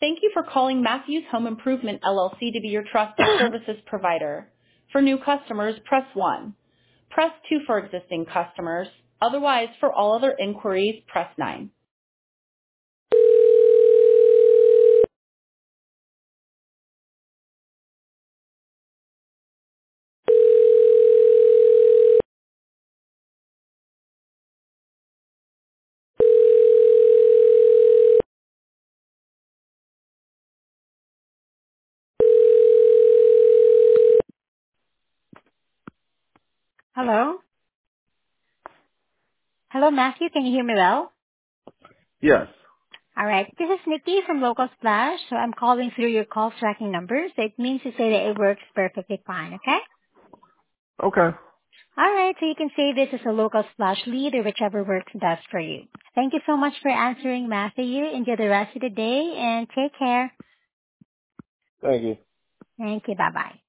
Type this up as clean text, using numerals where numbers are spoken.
Thank you for calling Matthews Home Improvement LLC to be your trusted services provider. For new customers, press 1. Press 2 for existing customers. Otherwise, for all other inquiries, press 9. Hello? Hello, Matthew. Can you hear me well? Yes. All right. This is Nikki from Local Splash. So I'm calling through your call tracking number. So it means to say that it works perfectly fine, okay? Okay. All right. So you can say this is a Local Splash lead or whichever works best for you. Thank you so much for answering, Matthew. Enjoy the rest of the day and take care. Thank you. Thank you. Bye-bye.